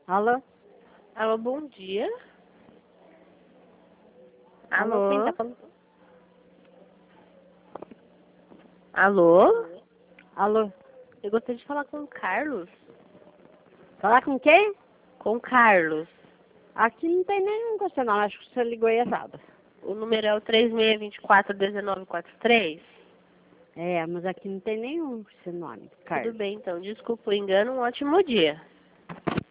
Alô? Alô, bom dia. Alô? Quem Alô? tá falando? Alô? Alô? Eu gostaria de falar com o Carlos. Falar com quem? Com o Carlos. Aqui não tem nenhum com você não, acho que você ligou errado. O número é o 3624-1943. É, mas aqui não tem nenhum com esse nome, Carlos. Tudo bem, então. Desculpa o engano. Um ótimo dia.